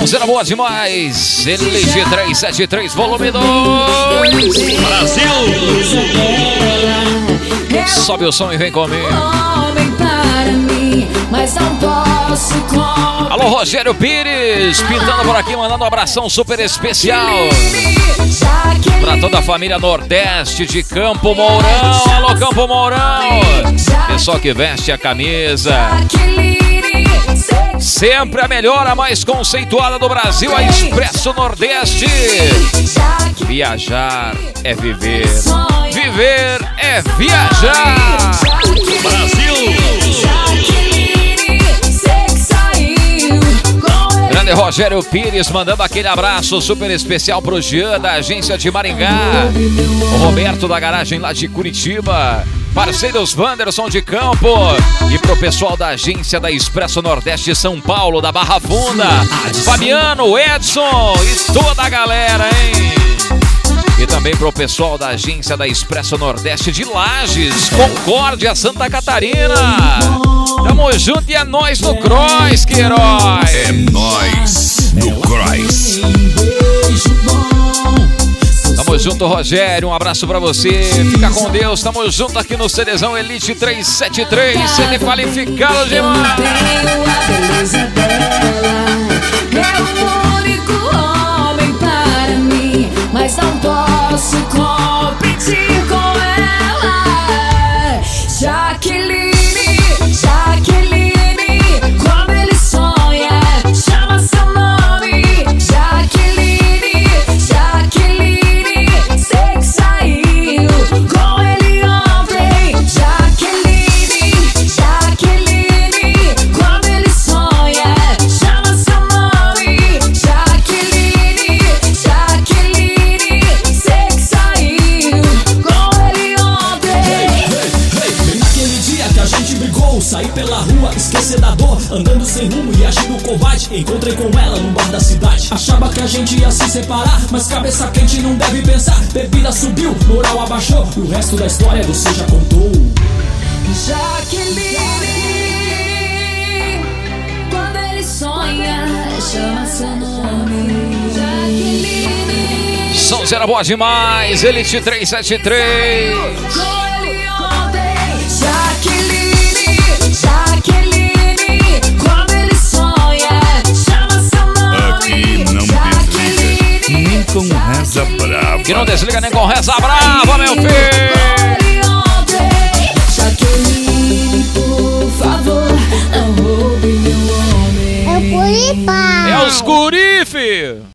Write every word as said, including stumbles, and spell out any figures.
Sonzeira boa demais. Elite trezentos e setenta e três, volume dois. Brasil! Sobe o som e vem comigo. Alô, Rogério Pires, pintando por aqui, mandando um abração super especial pra toda a família Nordeste de Campo Mourão. Alô, Campo Mourão. Pessoal que veste a camisa. Sempre a melhor, a mais conceituada do Brasil, a Expresso Nordeste. Viajar é viver. Viver é viajar. Brasil! Grande Rogério Pires mandando aquele abraço super especial pro Jean da agência de Maringá. O Roberto da garagem lá de Curitiba. Parceiros Wanderson de Campo. E pro pessoal da agência da Expresso Nordeste São Paulo, da Barra Funda. Fabiano, Edson e toda a galera, hein? E também pro pessoal da agência da Expresso Nordeste de Lages, Concórdia, Santa Catarina. Tamo junto e é nóis no Cross, que herói! É nóis no Cross. Tamo junto, Rogério, um abraço pra você. Fica com Deus, tamo junto aqui no CDzão Elite trezentos e setenta e três, C D qualificado demais. Mas não posso competir com ela. Jaqueline, Jaqueline, como ele sonha, chama seu nome. Jaqueline, Jaqueline, sei que saiu com ele ontem. Jaqueline, Jaqueline, como ele sonha, chama seu nome. Jaqueline, Jaqueline, saí pela rua, esquecer da dor, andando sem rumo e agindo covarde. Encontrei com ela no bar da cidade. Achava que a gente ia se separar, mas cabeça quente não deve pensar. Bebida subiu, moral abaixou, e o resto da história você já contou. Jaqueline, quando ele sonha, chama seu nome. Jaqueline, Sonzeira boa demais, Elite trezentos e setenta e três. com ele ontem. Jaqueline, Jaqueline, quando ele sonha, chama seu nome. Aqui não desliga, nem com reza brava. Que não desliga nem com reza brava, meu filho. Jaqueline, por favor, não roube meu homem. É o Puripá. É os guri, filho.